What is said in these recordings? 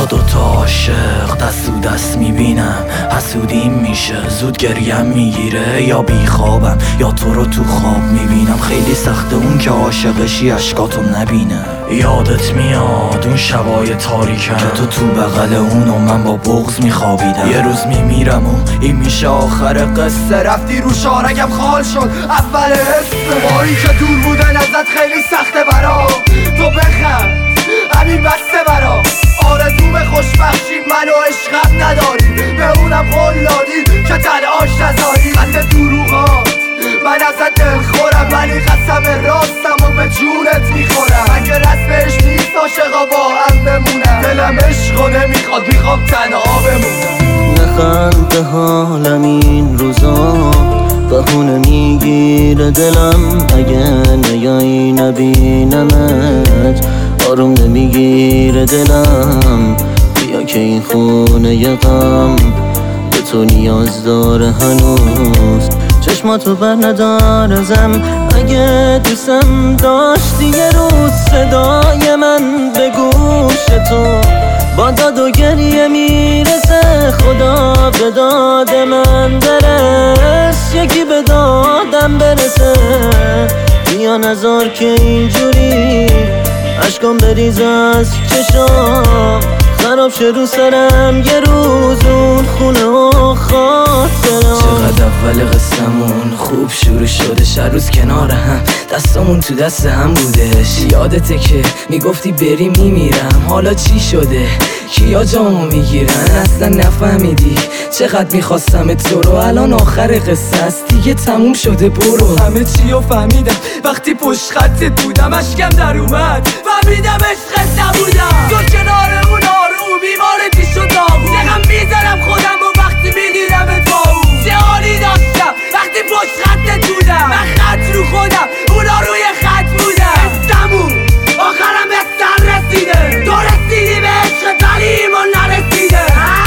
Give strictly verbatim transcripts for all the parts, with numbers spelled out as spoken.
با دوتا عاشق دست و دست میبینم، حسودیم میشه زود گریم میگیره، یا بیخوابم یا تو رو تو خواب میبینم. خیلی سخته اون که عاشقشی اشکاتو نبینه. یادت میاد اون شبای تاریکم که تو تو بغل اون و من با بغض میخوابیدم. یه روز میمیرم و این میشه آخر قصه. رفتی رو شارگم خال شد اول حس باری که دور بودن ازت خیلی سخته برام. تو بخند همین بسته برام. آرزوم خوشبخشی منو عشقم نداری، به اونم قول دادی که تنهاش نذاری. خط دروغات من ازت دلخورم، ولی قسم راستم و به جونت میخورم. اگه رسمش نیست عاشقا با هم بمونم، دلم عشقو نمیخواد میخوام تنها بمونم. نخند به حالم این روزا، بهونه میگیره دلم اگه نیایی نبینمت. آروم نمیگیره دلم، بیا که این خونه ی غم به تو نیاز داره هنوز. چشماتو بر ندارزم، اگه دوستم داشتی یه روز صدای من به گوش تو با داد و گریه میرسه. خدا به داد من برس، یکی به دادم برسه. بیا نذار که اینجوری اشکام بریز از چشام، خراب شه رو سرم یه روز اون خونه و خاطرم. چقدر اول قصمون خوب شروع شده، هر روز کنار هم دستامون تو دست هم بودش. یادته که میگفتی بریم میمیرم، حالا چی شده؟ کیا جامو میگیرن؟ اصلا نفهمیدی چقدر میخواستم تو رو. الان آخر قصه است دیگه تموم شده، برو. همه چی رو فهمیدم وقتی پشت خطت بودم، اشکم در اومد فهمیدم عشقت نبودم. تو کنار اون آروم بیمارتی شد داغون، چقم میزنم خودم و وقتی میگیرم با اون. چه حالی داشتم وقتی پشت خطت بودم، من خط رو خودم اونا روی خط بودم. استمون آخرم به سر رسیده، تو رسیدی به عشقت ولی ایمان نرسیده.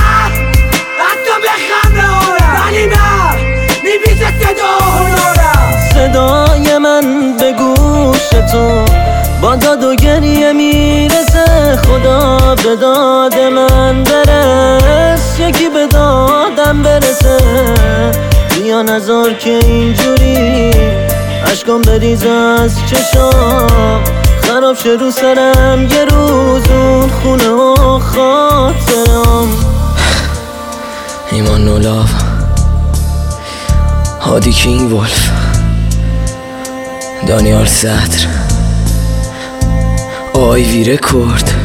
حتی بخم به آرم ولی من میبیشه صدا دارم. صدای من به گوش تو با داد و گریه میرسه. خدا به داد من برس، یکی به دادم برسه. بیا نذار که اینجوری اشکام بریز از چشام، خراب شه رو سرم یه روز اون خونه و خاطرم. ایمان نولاف، هادی کینگ ولف، دانیال صدر، آیوی رکورد.